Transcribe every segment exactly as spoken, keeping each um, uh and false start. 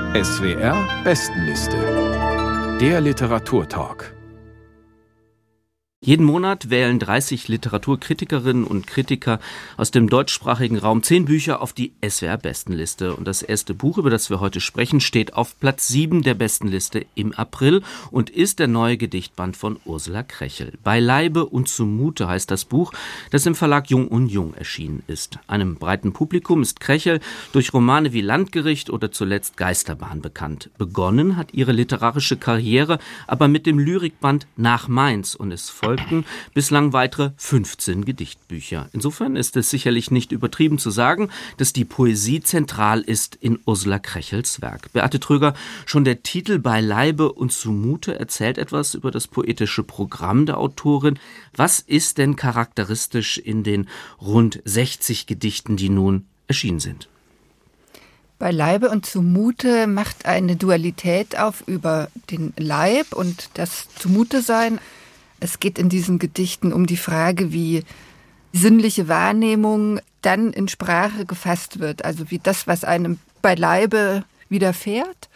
S W R Bestenliste. Der Literaturtalk. Jeden Monat wählen dreißig Literaturkritikerinnen und Kritiker aus dem deutschsprachigen Raum zehn Bücher auf die S W R-Bestenliste. Und das erste Buch, über das wir heute sprechen, steht auf Platz sieben der Bestenliste im April und ist der neue Gedichtband von Ursula Krechel. Bei Leibe und zumute heißt das Buch, das im Verlag Jung und Jung erschienen ist. Einem breiten Publikum ist Krechel durch Romane wie Landgericht oder zuletzt Geisterbahn bekannt. Begonnen hat ihre literarische Karriere aber mit dem Lyrikband Nach Mainz und es folgt bislang weitere fünfzehn Gedichtbücher. Insofern ist es sicherlich nicht übertrieben zu sagen, dass die Poesie zentral ist in Ursula Krechels Werk. Beate Tröger, schon der Titel Bei Leibe und zumute erzählt etwas über das poetische Programm der Autorin. Was ist denn charakteristisch in den rund sechzig Gedichten, die nun erschienen sind? Bei Leibe und zumute macht eine Dualität auf über den Leib und das Zumute-Sein. Es geht in diesen Gedichten um die Frage, wie sinnliche Wahrnehmung dann in Sprache gefasst wird. Also wie das, was einem bei Leibe widerfährt.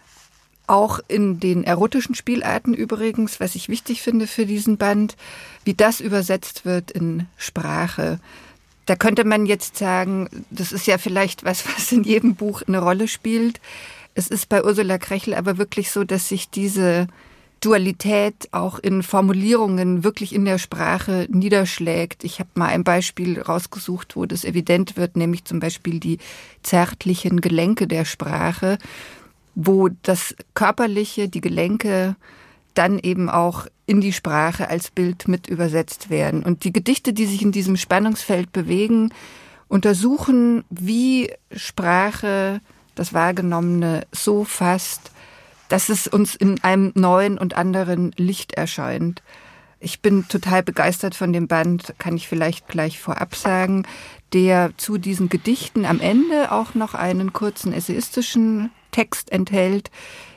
Auch in den erotischen Spielarten übrigens, was ich wichtig finde für diesen Band, wie das übersetzt wird in Sprache. Da könnte man jetzt sagen, das ist ja vielleicht was, was in jedem Buch eine Rolle spielt. Es ist bei Ursula Krechel aber wirklich so, dass sich diese Dualität auch in Formulierungen wirklich in der Sprache niederschlägt. Ich habe mal ein Beispiel rausgesucht, wo das evident wird, nämlich zum Beispiel die zärtlichen Gelenke der Sprache, wo das Körperliche, die Gelenke dann eben auch in die Sprache als Bild mit übersetzt werden. Und die Gedichte, die sich in diesem Spannungsfeld bewegen, untersuchen, wie Sprache das Wahrgenommene so fasst, dass es uns in einem neuen und anderen Licht erscheint. Ich bin total begeistert von dem Band, kann ich vielleicht gleich vorab sagen, der zu diesen Gedichten am Ende auch noch einen kurzen essayistischen Text enthält,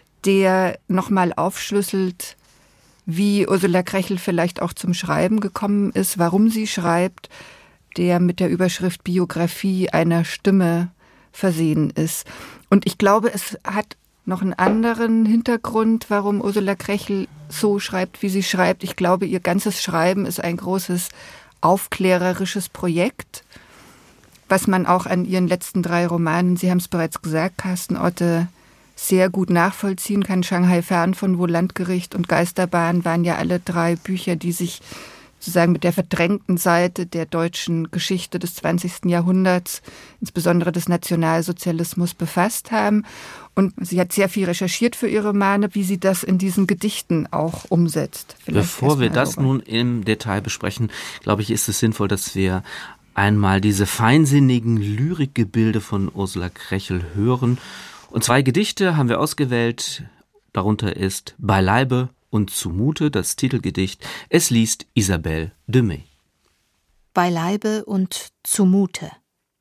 der nochmal aufschlüsselt, wie Ursula Krechel vielleicht auch zum Schreiben gekommen ist, warum sie schreibt, der mit der Überschrift Biografie einer Stimme versehen ist. Und ich glaube, es hat noch einen anderen Hintergrund, warum Ursula Krechel so schreibt, wie sie schreibt. Ich glaube, ihr ganzes Schreiben ist ein großes aufklärerisches Projekt, was man auch an ihren letzten drei Romanen, Sie haben es bereits gesagt, Carsten Otte, sehr gut nachvollziehen kann. Shanghai fern von wo, Landgericht und Geisterbahn waren ja alle drei Bücher, die sich sozusagen mit der verdrängten Seite der deutschen Geschichte des zwanzigsten Jahrhunderts, insbesondere des Nationalsozialismus, befasst haben. Und sie hat sehr viel recherchiert für ihre Romane, wie sie das in diesen Gedichten auch umsetzt. Vielleicht Bevor wir das darüber. nun im Detail besprechen, glaube ich, ist es sinnvoll, dass wir einmal diese feinsinnigen Lyrikgebilde von Ursula Krechel hören. Und zwei Gedichte haben wir ausgewählt. Darunter ist Bei Leibe und zumute, das Titelgedicht. Es liest Isabelle Demey. Bei Leibe und zumute.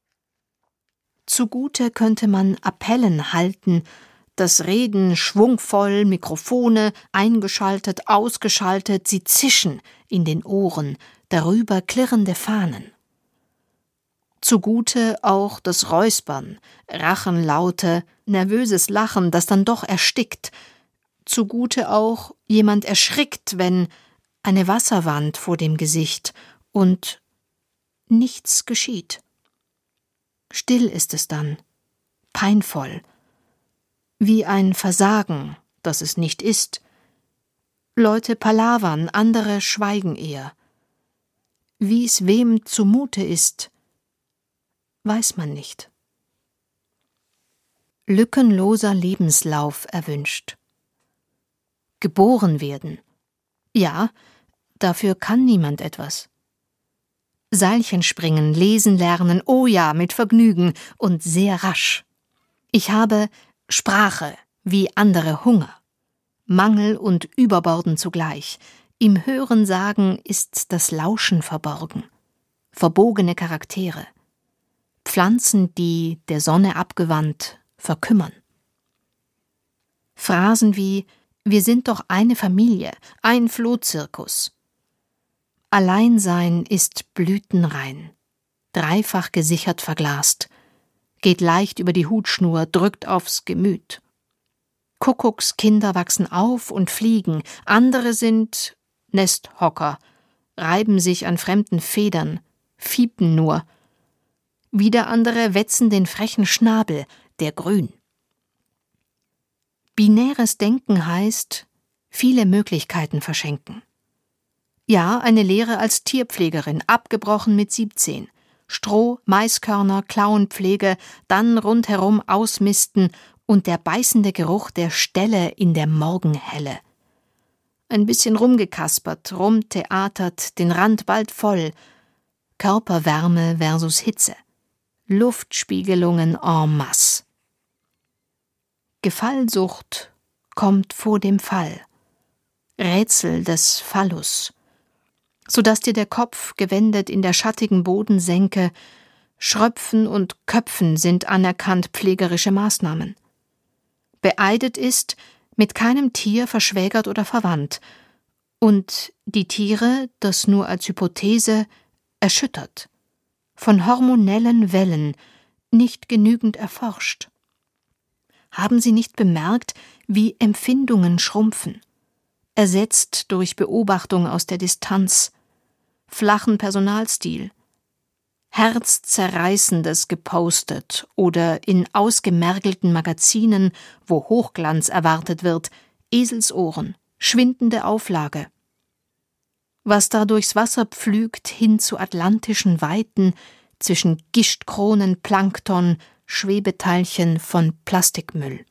Zugute könnte man Appellen halten, das Reden schwungvoll, Mikrofone eingeschaltet, ausgeschaltet, sie zischen in den Ohren, darüber klirrende Fahnen. Zugute auch das Räuspern, Rachenlaute, nervöses Lachen, das dann doch erstickt. Zugute auch jemand erschrickt, wenn eine Wasserwand vor dem Gesicht und nichts geschieht. Still ist es dann, peinvoll, wie ein Versagen, das es nicht ist. Leute palavern, andere schweigen eher. Wie es wem zumute ist, weiß man nicht. Lückenloser Lebenslauf erwünscht. Geboren werden. Ja, dafür kann niemand etwas. Seilchen springen, lesen lernen, oh ja, mit Vergnügen und sehr rasch. Ich habe Sprache, wie andere Hunger. Mangel und Überborden zugleich. Im Hörensagen ist das Lauschen verborgen. Verbogene Charaktere. Pflanzen, die, der Sonne abgewandt, verkümmern. Phrasen wie »Wir sind doch eine Familie, ein Flohzirkus«. Alleinsein ist blütenrein, dreifach gesichert verglast, geht leicht über die Hutschnur, drückt aufs Gemüt, Kuckuckskinder wachsen auf und fliegen, andere sind Nesthocker, reiben sich an fremden Federn, fiepen nur. Wieder andere wetzen den frechen Schnabel, der grün. Binäres Denken heißt, viele Möglichkeiten verschenken. Ja, eine Lehre als Tierpflegerin, abgebrochen mit siebzehn. Stroh, Maiskörner, Klauenpflege, dann rundherum ausmisten und der beißende Geruch der Ställe in der Morgenhelle. Ein bisschen rumgekaspert, rumtheatert, den Rand bald voll. Körperwärme versus Hitze. Luftspiegelungen en masse. Gefallsucht kommt vor dem Fall. Rätsel des Phallus. Sodass dir der Kopf gewendet in der schattigen Bodensenke, Schröpfen und Köpfen sind anerkannt pflegerische Maßnahmen. Beeidet ist, mit keinem Tier verschwägert oder verwandt, und die Tiere, das nur als Hypothese, erschüttert, von hormonellen Wellen, nicht genügend erforscht. Haben Sie nicht bemerkt, wie Empfindungen schrumpfen, ersetzt durch Beobachtung aus der Distanz, flachen Personalstil, Herzzerreißendes gepostet oder in ausgemergelten Magazinen, wo Hochglanz erwartet wird, Eselsohren, schwindende Auflage. Was da durchs Wasser pflügt hin zu atlantischen Weiten, zwischen Gischtkronen, Plankton, Schwebeteilchen von Plastikmüll.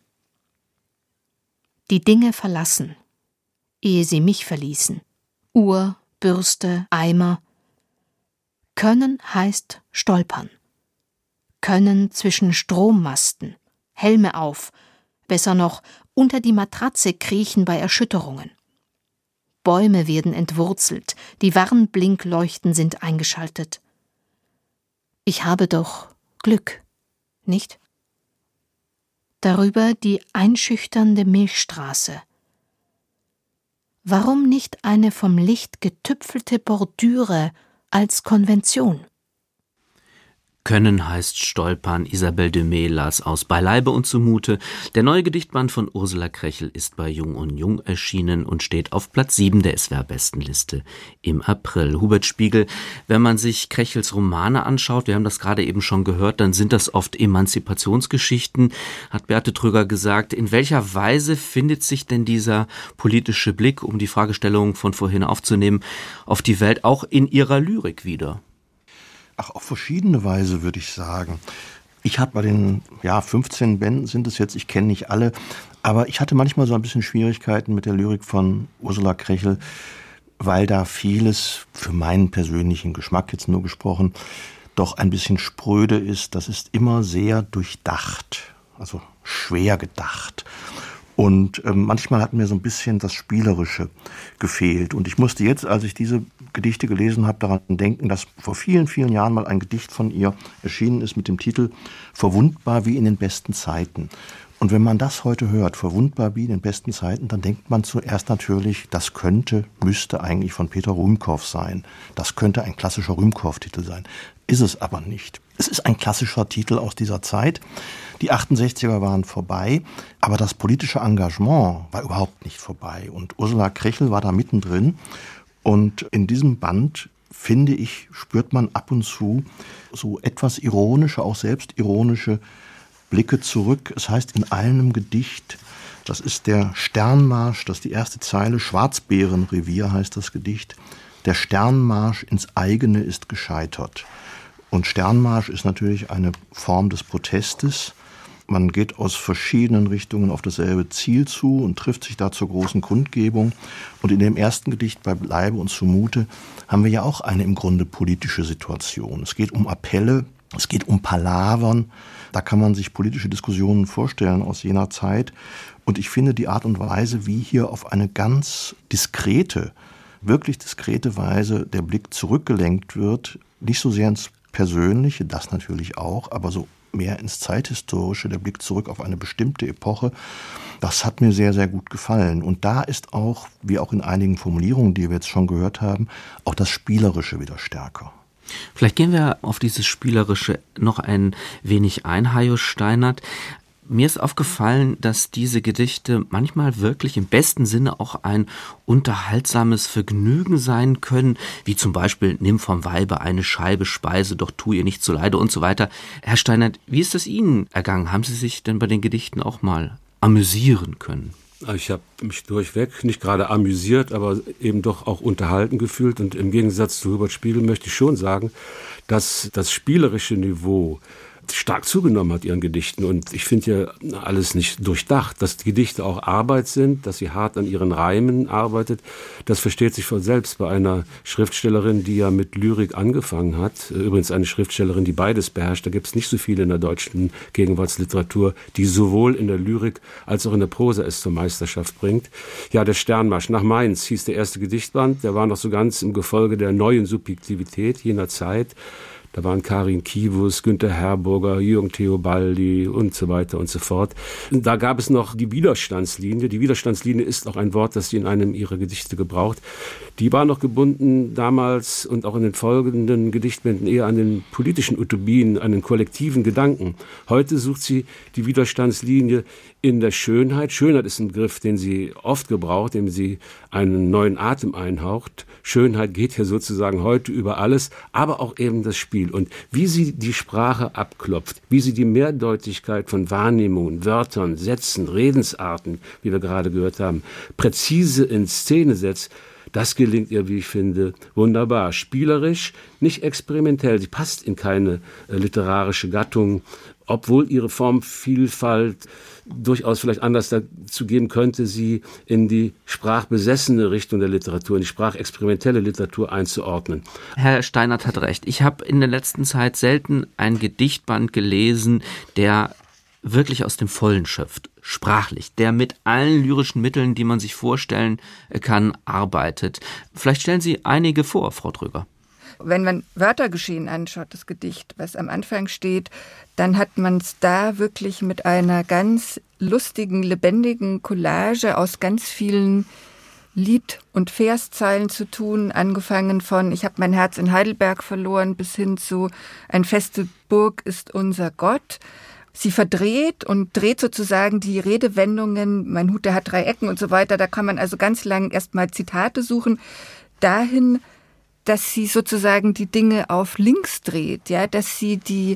Die Dinge verlassen, ehe sie mich verließen. Uhr, Bürste, Eimer. Können heißt stolpern. Können zwischen Strommasten, Helme auf, besser noch unter die Matratze kriechen bei Erschütterungen. Bäume werden entwurzelt, die Warnblinkleuchten sind eingeschaltet. Ich habe doch Glück, nicht? Darüber die einschüchternde Milchstraße. Warum nicht eine vom Licht getüpfelte Bordüre als Konvention? Können heißt stolpern, Isabelle de May las aus Beileibe und zumute. Der neue Gedichtband von Ursula Krechel ist bei Jung und Jung erschienen und steht auf Platz sieben der S W R-Bestenliste im April. Hubert Spiegel, wenn man sich Krechels Romane anschaut, wir haben das gerade eben schon gehört, dann sind das oft Emanzipationsgeschichten, hat Beate Tröger gesagt. In welcher Weise findet sich denn dieser politische Blick, um die Fragestellung von vorhin aufzunehmen, auf die Welt auch in ihrer Lyrik wieder? Ach, auf verschiedene Weise, würde ich sagen. Ich habe bei den ja, fünfzehn Bänden sind es jetzt, ich kenne nicht alle, aber ich hatte manchmal so ein bisschen Schwierigkeiten mit der Lyrik von Ursula Krechel, weil da vieles für meinen persönlichen Geschmack jetzt nur gesprochen doch ein bisschen spröde ist. Das ist immer sehr durchdacht, also schwer gedacht. Und äh, manchmal hat mir so ein bisschen das Spielerische gefehlt. Und ich musste jetzt, als ich diese Gedichte gelesen habe, daran denken, dass vor vielen, vielen Jahren mal ein Gedicht von ihr erschienen ist mit dem Titel »Verwundbar wie in den besten Zeiten«. Und wenn man das heute hört, verwundbar wie in den besten Zeiten, dann denkt man zuerst natürlich, das könnte, müsste eigentlich von Peter Rühmkorff sein. Das könnte ein klassischer Rühmkorff-Titel sein. Ist es aber nicht. Es ist ein klassischer Titel aus dieser Zeit. Die achtundsechziger waren vorbei, aber das politische Engagement war überhaupt nicht vorbei. Und Ursula Krechel war da mittendrin. Und in diesem Band, finde ich, spürt man ab und zu so etwas ironische, auch selbstironische Blicke zurück. Es heißt in einem Gedicht, das ist der Sternmarsch, das ist die erste Zeile, Schwarzbärenrevier heißt das Gedicht, der Sternmarsch ins eigene ist gescheitert. Und Sternmarsch ist natürlich eine Form des Protestes. Man geht aus verschiedenen Richtungen auf dasselbe Ziel zu und trifft sich da zur großen Kundgebung. Und in dem ersten Gedicht bei Beileibe und zumute haben wir ja auch eine im Grunde politische Situation. Es geht um Appelle, es geht um Palavern. Da kann man sich politische Diskussionen vorstellen aus jener Zeit. Und ich finde die Art und Weise, wie hier auf eine ganz diskrete, wirklich diskrete Weise der Blick zurückgelenkt wird, nicht so sehr ins Persönliche, das natürlich auch, aber so mehr ins Zeithistorische, der Blick zurück auf eine bestimmte Epoche, das hat mir sehr, sehr gut gefallen. Und da ist auch, wie auch in einigen Formulierungen, die wir jetzt schon gehört haben, auch das Spielerische wieder stärker. Vielleicht gehen wir auf dieses Spielerische noch ein wenig ein, Hajo Steinert. Mir ist aufgefallen, dass diese Gedichte manchmal wirklich im besten Sinne auch ein unterhaltsames Vergnügen sein können, wie zum Beispiel »Nimm vom Weibe eine Scheibe Speise, doch tu ihr nicht zuleide« und so weiter. Herr Steinert, wie ist es Ihnen ergangen? Haben Sie sich denn bei den Gedichten auch mal amüsieren können? Ich habe mich durchweg nicht gerade amüsiert, aber eben doch auch unterhalten gefühlt. Und im Gegensatz zu Hubert Spiegel möchte ich schon sagen, dass das spielerische Niveau stark zugenommen hat, ihren Gedichten. Und ich finde ja alles nicht durchdacht, dass die Gedichte auch Arbeit sind, dass sie hart an ihren Reimen arbeitet. Das versteht sich von selbst bei einer Schriftstellerin, die ja mit Lyrik angefangen hat. Übrigens eine Schriftstellerin, die beides beherrscht. Da gibt es nicht so viele in der deutschen Gegenwartsliteratur, die sowohl in der Lyrik als auch in der Prosa es zur Meisterschaft bringt. Ja, der Sternmarsch nach Mainz hieß der erste Gedichtband. Der war noch so ganz im Gefolge der neuen Subjektivität jener Zeit. Da waren Karin Kiewus, Günter Herburger, Jürgen Theobaldi und so weiter und so fort. Da gab es noch die Widerstandslinie. Die Widerstandslinie ist auch ein Wort, das sie in einem ihrer Gedichte gebraucht. Die war noch gebunden damals und auch in den folgenden Gedichtbänden eher an den politischen Utopien, an den kollektiven Gedanken. Heute sucht sie die Widerstandslinie in der Schönheit. Schönheit ist ein Begriff, den sie oft gebraucht, dem sie einen neuen Atem einhaucht. Schönheit geht ja sozusagen heute über alles, aber auch eben das Spiel. Und wie sie die Sprache abklopft, wie sie die Mehrdeutigkeit von Wahrnehmungen, Wörtern, Sätzen, Redensarten, wie wir gerade gehört haben, präzise in Szene setzt, das gelingt ihr, wie ich finde, wunderbar. Spielerisch, nicht experimentell. Sie passt in keine äh, literarische Gattung, obwohl ihre Formvielfalt durchaus vielleicht anders dazu gehen könnte, sie in die sprachbesessene Richtung der Literatur, in die sprachexperimentelle Literatur einzuordnen. Herr Steinert hat recht. Ich habe in der letzten Zeit selten ein Gedichtband gelesen, der wirklich aus dem Vollen schöpft, sprachlich, der mit allen lyrischen Mitteln, die man sich vorstellen kann, arbeitet. Vielleicht stellen Sie einige vor, Frau Dröger. Wenn man Wörtergeschehen anschaut, das Gedicht, was am Anfang steht, dann hat man es da wirklich mit einer ganz lustigen, lebendigen Collage aus ganz vielen Lied- und Verszeilen zu tun, angefangen von »Ich habe mein Herz in Heidelberg verloren« bis hin zu »Ein feste Burg ist unser Gott«. Sie verdreht und dreht sozusagen die Redewendungen, mein Hut, der hat drei Ecken und so weiter, da kann man also ganz lang erstmal Zitate suchen, dahin, dass sie sozusagen die Dinge auf links dreht, ja, dass sie die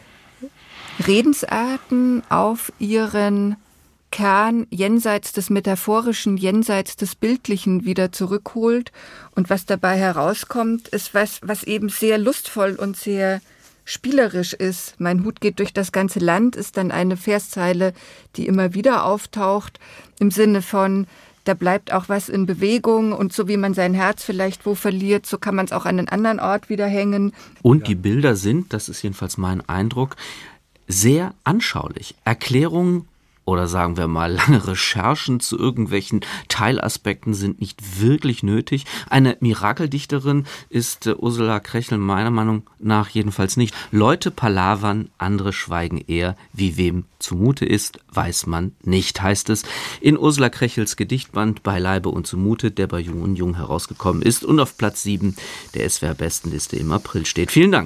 Redensarten auf ihren Kern jenseits des Metaphorischen, jenseits des Bildlichen wieder zurückholt. Und was dabei herauskommt, ist was, was eben sehr lustvoll und sehr spielerisch ist. Mein Hut geht durch das ganze Land, ist dann eine Verszeile, die immer wieder auftaucht, im Sinne von, da bleibt auch was in Bewegung und so wie man sein Herz vielleicht wo verliert, so kann man es auch an einen anderen Ort wieder hängen. Und die Bilder sind, das ist jedenfalls mein Eindruck, sehr anschaulich. Erklärungen oder sagen wir mal lange Recherchen zu irgendwelchen Teilaspekten sind nicht wirklich nötig. Eine Mirakeldichterin ist äh, Ursula Krechel meiner Meinung nach jedenfalls nicht. Leute palavern, andere schweigen eher. Wie wem zumute ist, weiß man nicht, heißt es in Ursula Krechels Gedichtband Beileibe und zumute, der bei Jung und Jung herausgekommen ist und auf Platz sieben der S W R-Bestenliste im April steht. Vielen Dank.